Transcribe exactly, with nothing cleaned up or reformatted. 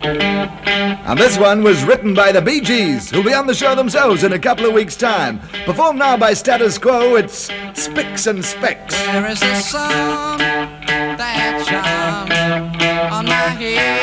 And this one was written by the Bee Gees, who'll be on the show themselves in a couple of weeks' time. Performed now by Status Quo, it's Spicks and Specks. There is a song that charms on my head.